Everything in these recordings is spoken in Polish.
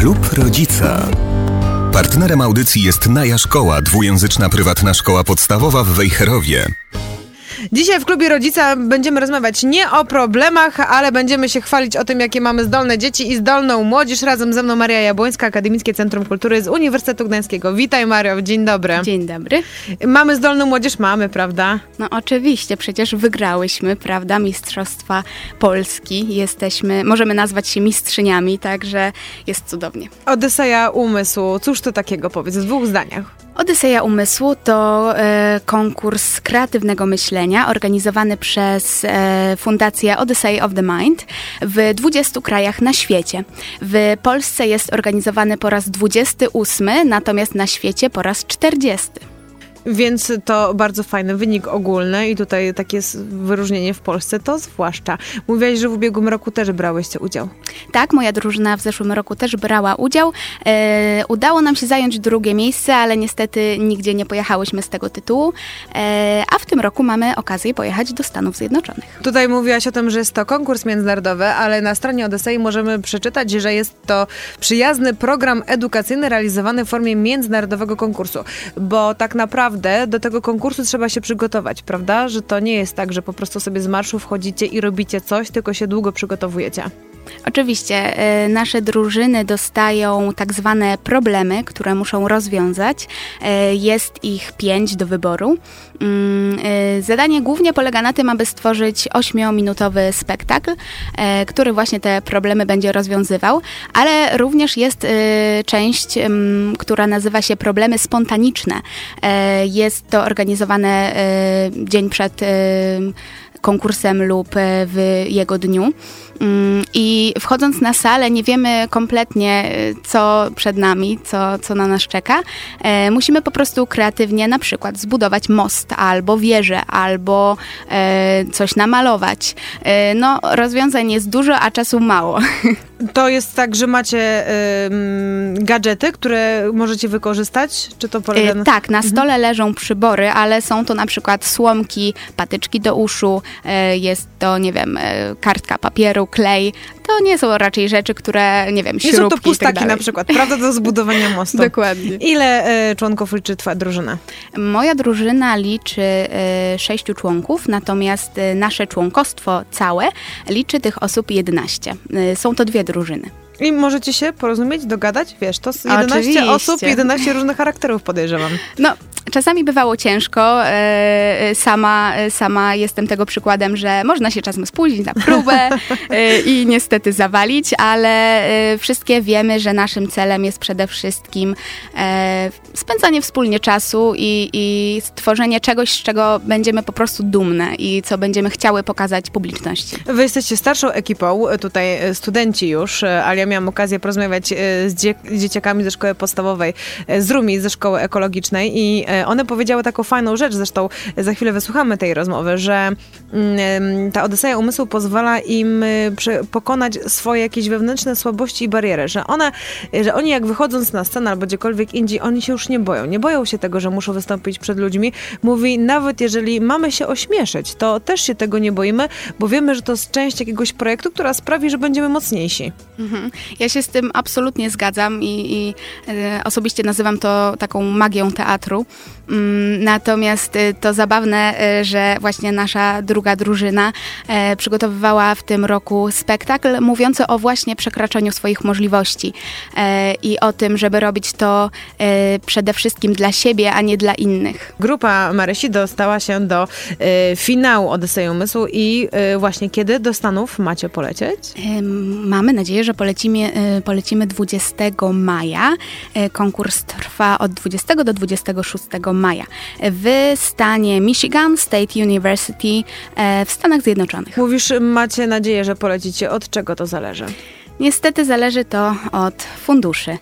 Klub Rodzica. Partnerem audycji jest Naja Szkoła, dwujęzyczna prywatna szkoła podstawowa w Wejherowie. Dzisiaj w Klubie Rodzica będziemy rozmawiać nie o problemach, ale będziemy się chwalić o tym, jakie mamy zdolne dzieci i zdolną młodzież. Razem ze mną Maria Jabłońska, Akademickie Centrum Kultury z Uniwersytetu Gdańskiego. Witaj, Mario, dzień dobry. Dzień dobry. Mamy zdolną młodzież? Mamy, prawda? No oczywiście, przecież wygrałyśmy, prawda, Mistrzostwa Polski. Możemy nazwać się mistrzyniami, także jest cudownie. Odyseja Umysłu. Cóż to takiego, powiedz, w 2 zdaniach. Odyseja Umysłu to konkurs kreatywnego myślenia organizowany przez Fundację Odyssey of the Mind w 20 krajach na świecie. W Polsce jest organizowany po raz 28, natomiast na świecie po raz 40. Więc to bardzo fajny wynik ogólny i tutaj takie wyróżnienie w Polsce to zwłaszcza. Mówiłaś, że w ubiegłym roku też brałyście udział. Tak, moja drużyna w zeszłym roku też brała udział. Udało nam się zająć 2. miejsce, ale niestety nigdzie nie pojechałyśmy z tego tytułu. A w tym roku mamy okazję pojechać do Stanów Zjednoczonych. Tutaj mówiłaś o tym, że jest to konkurs międzynarodowy, ale na stronie Odysei możemy przeczytać, że jest to przyjazny program edukacyjny realizowany w formie międzynarodowego konkursu. Bo tak naprawdę do tego konkursu trzeba się przygotować, prawda? Że to nie jest tak, że po prostu sobie z marszu wchodzicie i robicie coś, tylko się długo przygotowujecie. Oczywiście, nasze drużyny dostają tak zwane problemy, które muszą rozwiązać. Jest ich 5 do wyboru. Zadanie głównie polega na tym, aby stworzyć 8-minutowy spektakl, który właśnie te problemy będzie rozwiązywał, ale również jest część, która nazywa się problemy spontaniczne. Jest to organizowane dzień przed konkursem lub w jego dniu. I wchodząc na salę nie wiemy kompletnie, co przed nami, co na nas czeka. Musimy po prostu kreatywnie na przykład zbudować most, albo wieżę, albo coś namalować. No, rozwiązań jest dużo, a czasu mało. To jest tak, że macie gadżety, które możecie wykorzystać? Czy to polega na... Tak, na stole leżą przybory, ale są to na przykład słomki, patyczki do uszu, jest to, nie wiem, kartka papieru, klej. To nie są raczej rzeczy, które, nie wiem, śrubki. Nie są to pustaki i tak dalej. na przykład, prawda, do zbudowania mostu. Dokładnie. Ile członków liczy twoja drużyna? Moja drużyna liczy 6 członków, natomiast nasze członkostwo całe liczy tych osób 11. Są to 2 drużyny. I możecie się porozumieć, dogadać? Wiesz, to 11 Oczywiście. osób, 11 różnych charakterów, podejrzewam. No, czasami bywało ciężko. Sama jestem tego przykładem, że można się czasem spóźnić na próbę i niestety zawalić, ale wszystkie wiemy, że naszym celem jest przede wszystkim spędzanie wspólnie czasu i stworzenie czegoś, z czego będziemy po prostu dumne i co będziemy chciały pokazać publiczności. Wy jesteście starszą ekipą, tutaj studenci już, ale ja miałam okazję porozmawiać z dzieciakami ze szkoły podstawowej, z Rumi, ze szkoły ekologicznej i one powiedziały taką fajną rzecz, zresztą za chwilę wysłuchamy tej rozmowy, że ta Odyseja Umysłu pozwala im pokonać swoje jakieś wewnętrzne słabości i bariery, że oni jak wychodząc na scenę albo gdziekolwiek indziej, oni się już nie boją. Nie boją się tego, że muszą wystąpić przed ludźmi. Mówi, nawet jeżeli mamy się ośmieszyć, to też się tego nie boimy, bo wiemy, że to jest część jakiegoś projektu, która sprawi, że będziemy mocniejsi. Ja się z tym absolutnie zgadzam i osobiście nazywam to taką magią teatru. Natomiast to zabawne, że właśnie nasza druga drużyna przygotowywała w tym roku spektakl mówiący o właśnie przekraczaniu swoich możliwości i o tym, żeby robić to przede wszystkim dla siebie, a nie dla innych. Grupa Marysi dostała się do finału Odysei Umysłu i właśnie kiedy do Stanów macie polecieć? Mamy nadzieję, że polecimy 20 maja. Konkurs trwa od 20 do 26 maja w stanie Michigan State University w Stanach Zjednoczonych. Mówisz, macie nadzieję, że polecicie. Od czego to zależy? Niestety zależy to od funduszy.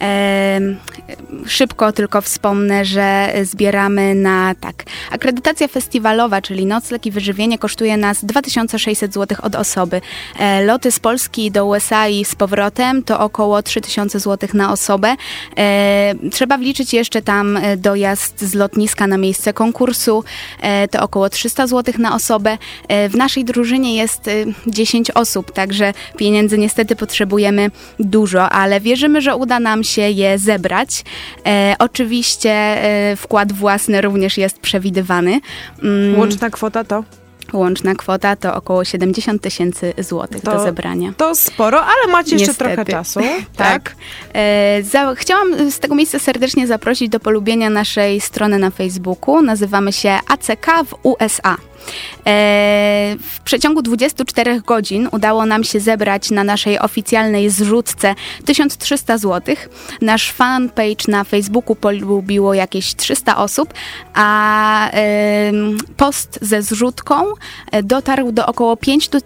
Szybko tylko wspomnę, że zbieramy na akredytacja festiwalowa, czyli nocleg i wyżywienie kosztuje nas 2600 zł od osoby. Loty z Polski do USA i z powrotem powrotem to około 3000 zł na osobę. Trzeba wliczyć jeszcze tam dojazd z lotniska na miejsce konkursu, to około 300 zł na osobę. W naszej drużynie jest 10 osób, także pieniędzy niestety potrzebujemy dużo, ale wierzymy, że uda nam się je zebrać. Oczywiście wkład własny również jest przewidywany. Łączna kwota to? Łączna kwota to około 70 000 złotych do zebrania. To sporo, ale macie jeszcze niestety trochę czasu. Tak. Chciałam z tego miejsca serdecznie zaprosić do polubienia naszej strony na Facebooku. Nazywamy się ACK w USA. W przeciągu 24 godzin udało nam się zebrać na naszej oficjalnej zrzutce 1300 zł. Nasz fanpage na Facebooku polubiło jakieś 300 osób, a post ze zrzutką dotarł do około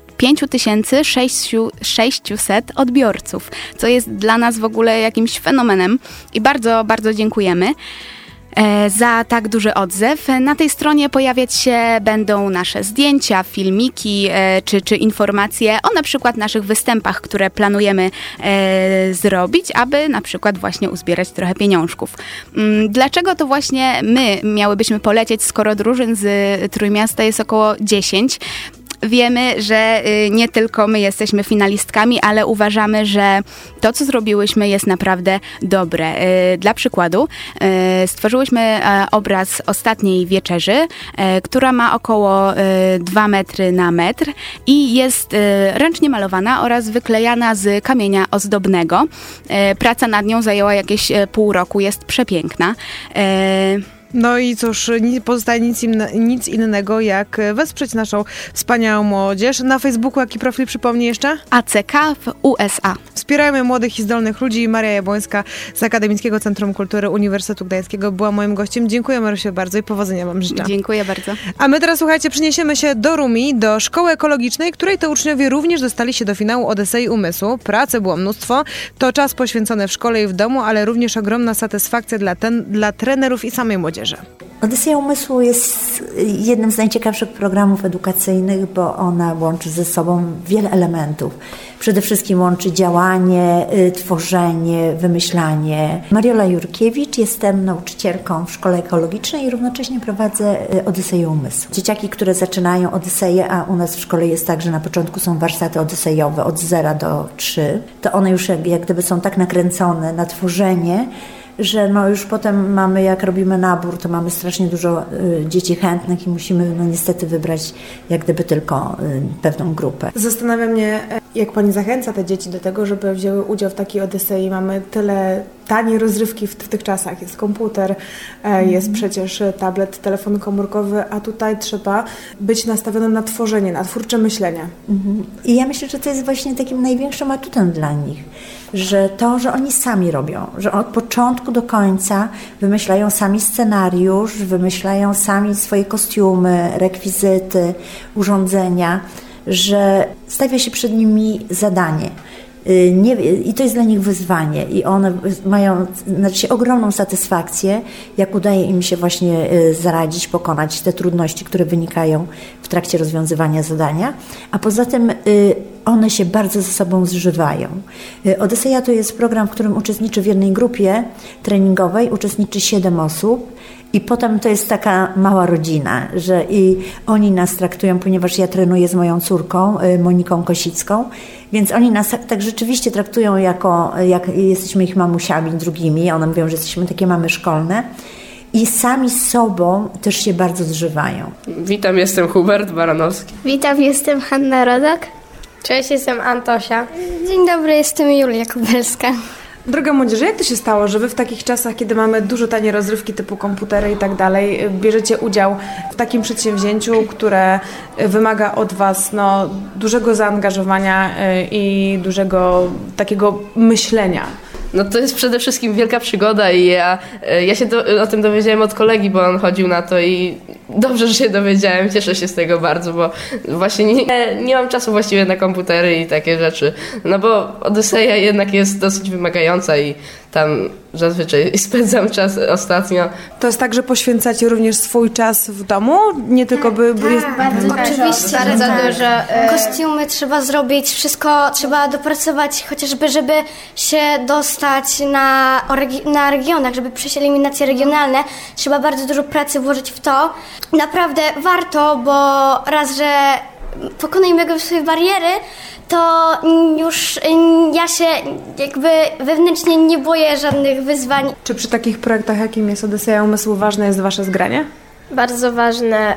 5600 odbiorców, co jest dla nas w ogóle jakimś fenomenem i bardzo, bardzo dziękujemy za tak duży odzew. Na tej stronie pojawiać się będą nasze zdjęcia, filmiki czy informacje o na przykład naszych występach, które planujemy zrobić, aby na przykład właśnie uzbierać trochę pieniążków. Dlaczego to właśnie my miałybyśmy polecieć, skoro drużyn z Trójmiasta jest około 10? Wiemy, że nie tylko my jesteśmy finalistkami, ale uważamy, że to, co zrobiłyśmy, jest naprawdę dobre. Dla przykładu stworzyłyśmy obraz Ostatniej Wieczerzy, która ma około 2 metry na metr i jest ręcznie malowana oraz wyklejana z kamienia ozdobnego. Praca nad nią zajęła jakieś pół roku, jest przepiękna. No i cóż, nie pozostaje nic innego, jak wesprzeć naszą wspaniałą młodzież. Na Facebooku jaki profil przypomnij jeszcze? ACK w USA. Wspierajmy młodych i zdolnych ludzi. Maria Jabłońska z Akademickiego Centrum Kultury Uniwersytetu Gdańskiego była moim gościem. Dziękuję, Marysiu, bardzo i powodzenia wam życzę. Dziękuję bardzo. A my teraz, słuchajcie, przeniesiemy się do Rumi, do Szkoły Ekologicznej, której to uczniowie również dostali się do finału Odysei Umysłu. Pracy było mnóstwo. To czas poświęcony w szkole i w domu, ale również ogromna satysfakcja dla trenerów i samej młodzieży. Odyseja Umysłu jest jednym z najciekawszych programów edukacyjnych, bo ona łączy ze sobą wiele elementów. Przede wszystkim łączy działanie, tworzenie, wymyślanie. Mariola Jurkiewicz, jestem nauczycielką w Szkole Ekologicznej i równocześnie prowadzę Odyseję Umysłu. Dzieciaki, które zaczynają Odyseję, a u nas w szkole jest tak, że na początku są warsztaty odysejowe od 0 do 3, to one już jak gdyby są tak nakręcone na tworzenie, że no już potem mamy, jak robimy nabór, to mamy strasznie dużo dzieci chętnych i musimy no niestety wybrać jak gdyby tylko pewną grupę. Zastanawia mnie, jak pani zachęca te dzieci do tego, żeby wzięły udział w takiej Odysei. Mamy tyle taniej rozrywki w tych czasach. Jest komputer, jest przecież tablet, telefon komórkowy, a tutaj trzeba być nastawionym na tworzenie, na twórcze myślenie. I ja myślę, że to jest właśnie takim największym atutem dla nich, że oni sami robią, że od początku do końca wymyślają sami scenariusz, wymyślają sami swoje kostiumy, rekwizyty, urządzenia, że stawia się przed nimi zadanie. I to jest dla nich wyzwanie i one mają ogromną satysfakcję, jak udaje im się właśnie zaradzić, pokonać te trudności, które wynikają w trakcie rozwiązywania zadania, a poza tym one się bardzo ze sobą zżywają. Odyseja to jest program, w którym uczestniczy w jednej grupie treningowej, uczestniczy 7 osób. I potem to jest taka mała rodzina, że i oni nas traktują, ponieważ ja trenuję z moją córką, Moniką Kosicką, więc oni nas tak rzeczywiście traktują jak jesteśmy ich mamusiami drugimi. One mówią, że jesteśmy takie mamy szkolne. I sami z sobą też się bardzo zżywają. Witam, jestem Hubert Baranowski. Witam, jestem Hanna Rodak. Cześć, jestem Antosia. Dzień dobry, jestem Julia Kubelska. Droga młodzieży, jak to się stało, że wy w takich czasach, kiedy mamy dużo taniej rozrywki typu komputery i tak dalej, bierzecie udział w takim przedsięwzięciu, które wymaga od was dużego zaangażowania i dużego takiego myślenia? No to jest przede wszystkim wielka przygoda i ja się o tym dowiedziałem od kolegi, bo on chodził na to i dobrze, że się dowiedziałem, cieszę się z tego bardzo, bo właśnie nie mam czasu właściwie na komputery i takie rzeczy, no bo Odyseja jednak jest dosyć wymagająca i tam zazwyczaj spędzam czas ostatnio. To jest tak, że poświęcacie również swój czas w domu? Nie tylko Oczywiście, bardzo dużo. Kostiumy trzeba zrobić, wszystko trzeba dopracować, chociażby żeby się dostać na regionach, żeby przejść eliminacje regionalne. Trzeba bardzo dużo pracy włożyć w to. Naprawdę warto, bo raz, że pokonajmy swoje bariery, to już ja się jakby wewnętrznie nie boję żadnych wyzwań. Czy przy takich projektach, jakim jest Odyseja Umysłu, ważne jest wasze zgranie? Bardzo ważne.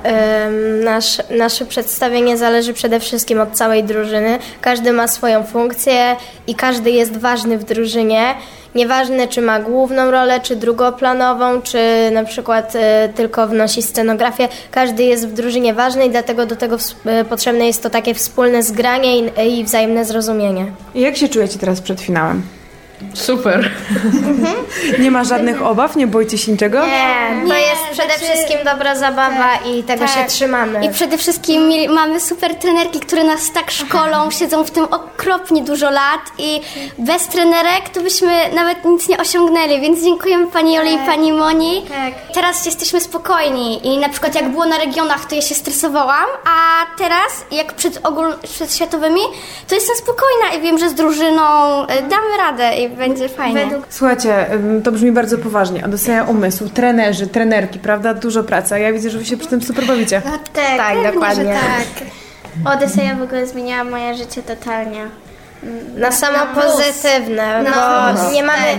Nasze przedstawienie zależy przede wszystkim od całej drużyny. Każdy ma swoją funkcję i każdy jest ważny w drużynie. Nieważne, czy ma główną rolę, czy drugoplanową, czy na przykład tylko wnosi scenografię. Każdy jest w drużynie ważny i dlatego do tego potrzebne jest to takie wspólne zgranie i wzajemne zrozumienie. I jak się czujecie teraz przed finałem? Super. Nie ma żadnych obaw? Nie boicie się niczego? Nie, to jest przede wszystkim dobra zabawa i tego się trzymamy. I przede wszystkim mamy super trenerki, które nas tak szkolą, siedzą w tym okropnie dużo lat i bez trenerek to byśmy nawet nic nie osiągnęli, więc dziękujemy pani Joli i pani Moni. Teraz jesteśmy spokojni i na przykład jak było na regionach, to ja się stresowałam, a teraz jak przed światowymi, to jestem spokojna i wiem, że z drużyną damy radę i będzie fajnie. Słuchajcie, to brzmi bardzo poważnie. Odyseja Umysłu, trenerzy, trenerki, prawda? Dużo pracy. A ja widzę, że wy się przy tym super bawicie. No Tak, dokładnie. Tak. Odyseja w ogóle zmieniała moje życie totalnie. Na samo pozytywne, bo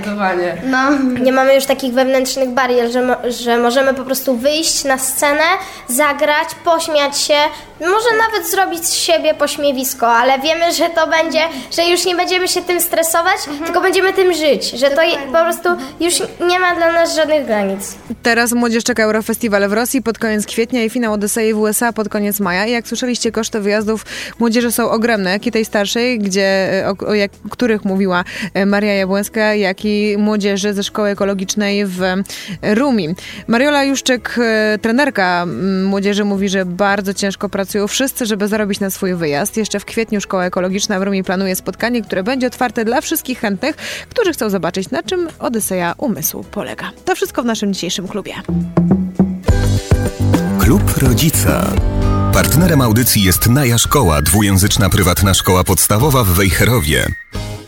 nie mamy już takich wewnętrznych barier, że możemy po prostu wyjść na scenę, zagrać, pośmiać się, może nawet zrobić z siebie pośmiewisko, ale wiemy, że to będzie, że już nie będziemy się tym stresować, tylko będziemy tym żyć, że to po prostu już nie ma dla nas żadnych granic. Teraz młodzież czeka Eurofestiwal w Rosji pod koniec kwietnia i finał Odysei w USA pod koniec maja. I jak słyszeliście, koszty wyjazdów młodzieży są ogromne, jak i tej starszej, o których mówiła Maria Jabłońska, jak i młodzieży ze Szkoły Ekologicznej w Rumi. Mariola Juszczyk, trenerka młodzieży, mówi, że bardzo ciężko pracują wszyscy, żeby zarobić na swój wyjazd. Jeszcze w kwietniu Szkoła Ekologiczna w Rumi planuje spotkanie, które będzie otwarte dla wszystkich chętnych, którzy chcą zobaczyć, na czym Odyseja Umysłu polega. To wszystko w naszym dzisiejszym klubie. Klub Rodzica. Partnerem audycji jest Naja Szkoła, dwujęzyczna prywatna szkoła podstawowa w Wejherowie.